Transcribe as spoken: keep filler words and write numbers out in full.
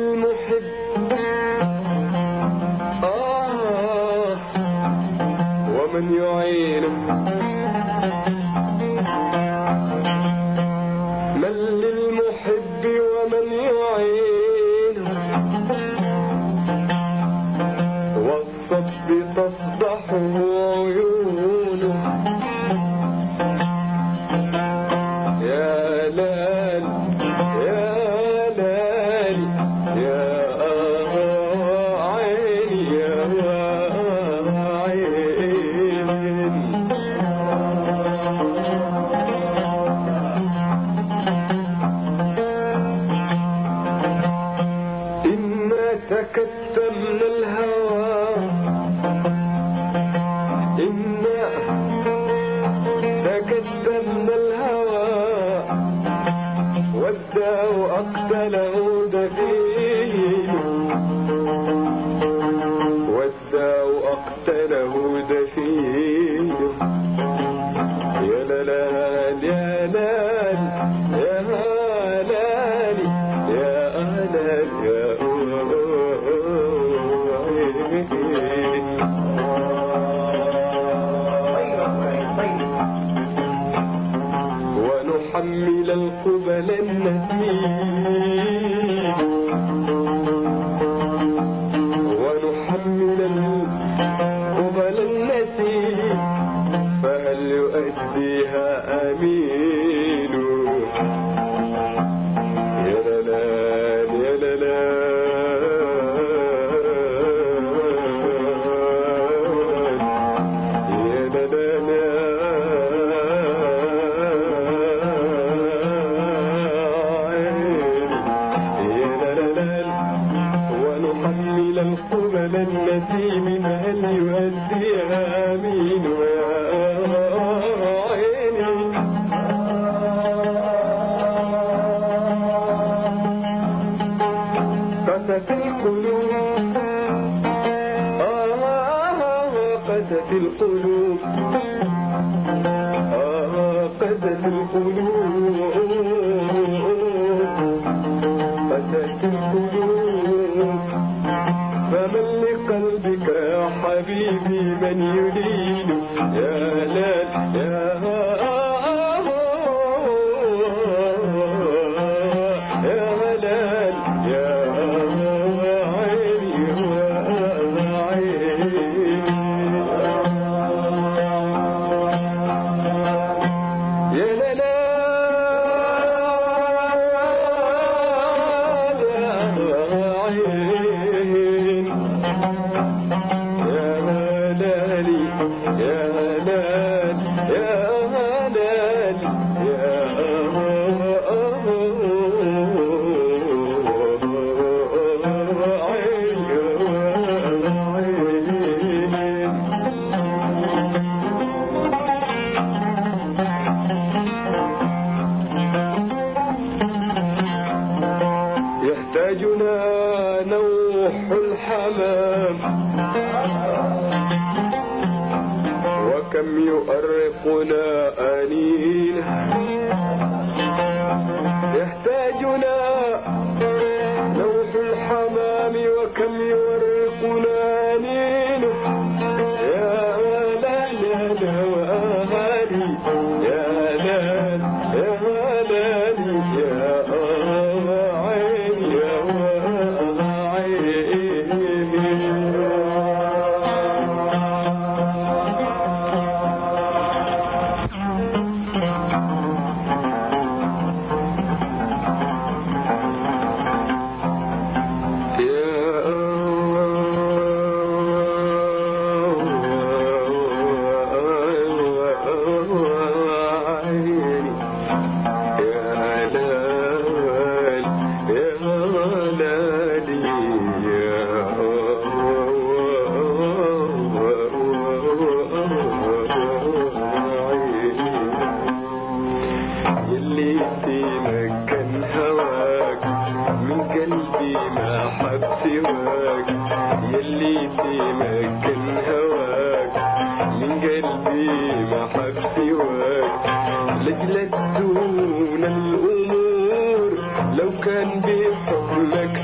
للمحب آه ومن يعينه من للمحب ومن يعينه والصب تصبحه عيونه يا لال يا لال يا عيني يا عيني إنا تكتمنا الهوى إنا تكتمنا الهوى والداء أقتله دفين والداء أقتله دفين يا لال يا لال يا لال يا لال يا ونحمل القبل النسيم ونحمل القبل النسيم فهل يؤديها أمين يا لال يا لال القبل النسيم هل يؤديها أمين يا عيني قست القلوب آه قست القلوب آه قست القلوب قست القلوب فمن لقلبك يا حبيبي من يلين يا لال يا يا لال يا عيني يا عيني يا لال يحتاجنا نوح الحمام وكم يؤرقنا أنينه يحتاجنا نوح الحمام وكم يؤرقنا أنينه يا لال يا لالي يا لال يا لالي يا سواك يلي في مكان هواك من قلبي ما حب سواك لجلت دون الأمور لو كان بحكمك